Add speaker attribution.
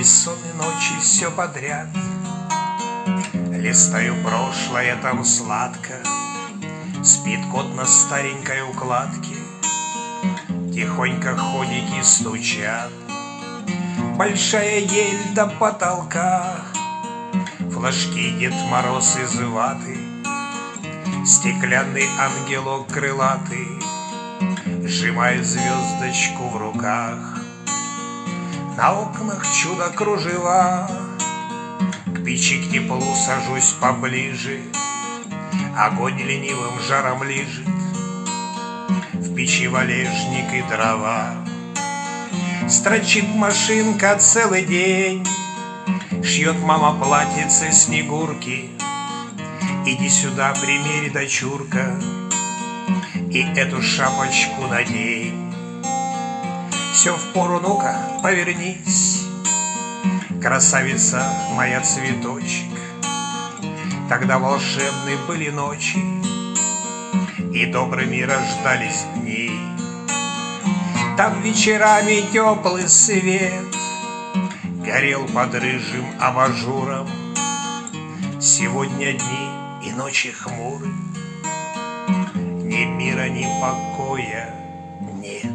Speaker 1: бессонные ночи все подряд. Листаю прошлое, там сладко. Спит кот на старенькой укладке. Тихонько ходики стучат. Большая ель до потолка. Флажки Дед Мороз из ваты. Стеклянный ангелок крылатый сжимает звездочку в руках. На окнах чудо кружева. К печи, к теплу сажусь поближе. Огонь ленивым жаром лижет. В печи валежник и дрова. Строчит машинка целый день. Шьет мама платьице снегурки. Иди сюда, примерь, дочурка, и эту шапочку надень. Все впору, ну-ка, повернись, красавица моя цветочек. Тогда волшебны были ночи, и добрыми рождались дни. Там вечерами теплый свет горел под рыжим абажуром. Сегодня дни и ночи хмуры, ни мира, ни покоя нет.